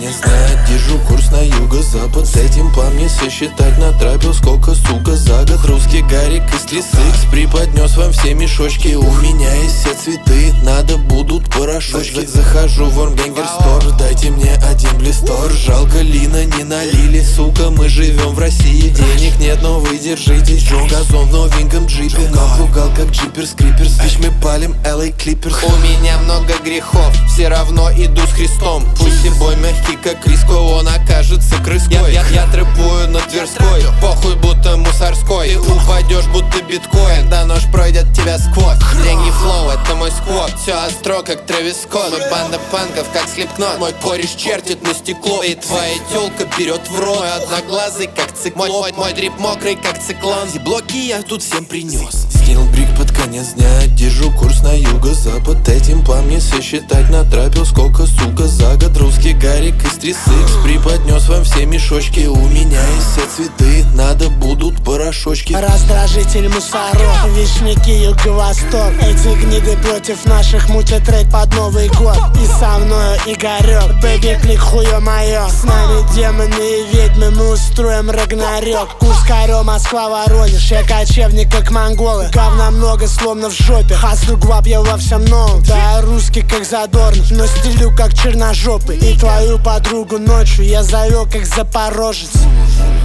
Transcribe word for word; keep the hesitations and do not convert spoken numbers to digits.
конец дня, держу курс на юго-запад. С этим по мне все считать натрапил, сколько, сука, за год. Русский Гарик из три икс преподнес вам все мешочки. У меня есть все цветы, надо будут порошочки. Захожу в Ормгенгер Стор, дайте мне один блистор. Жалко, Лина не налили, сука, мы живем в России. Денег нет, но вы держитесь. Джон Газон в новеньком джипе, напугал как джиперс криперс. Ведь мы палим эл эй Clippers. У меня много грехов, все равно иду с Христом. Пусть-бой мягкий, как Риско, он окажется крыской. Я, я, я трэпую на Тверской, похуй, будто мусорской. Ты упадешь, будто биткоин, да нож пройдет тебя сквозь. Деньги флоу, это мой сквот, все остро, как Трэвис Скотт. Мы банда панков, как Слипкнот. Мой кореш чертит на стекло, и твоя тёлка берет в рот. Мой одноглазый, как циклон, мой, мой дрип мокрый, как циклон. И блоки я тут всем принес. Скинул брик под конец дня, держу курс на юго-запад. Этим по мне все считать натрапил, сколько, сука, за год. Русский Гарик из три икс преподнес вам все мешочки. У меня есть все цветы, надо будут порошочки. Раздражитель мусоров, вишняки, юго-восток. Эти гниды против наших мутят рейд под Новый год. И со мною Игорек, бэби-клик, хуё моё. С нами демоны и ведьмы, мы устроим рагнарёк. Курск, Орел, Москва, Воронеж, я кочевник, как монголы. Говна много, словно в жопе, хаслю гвап я во всем новом. Да, русский, как Задорнов, но стилю, как черножопый. И твою подругу ночью я завел, как запорожец.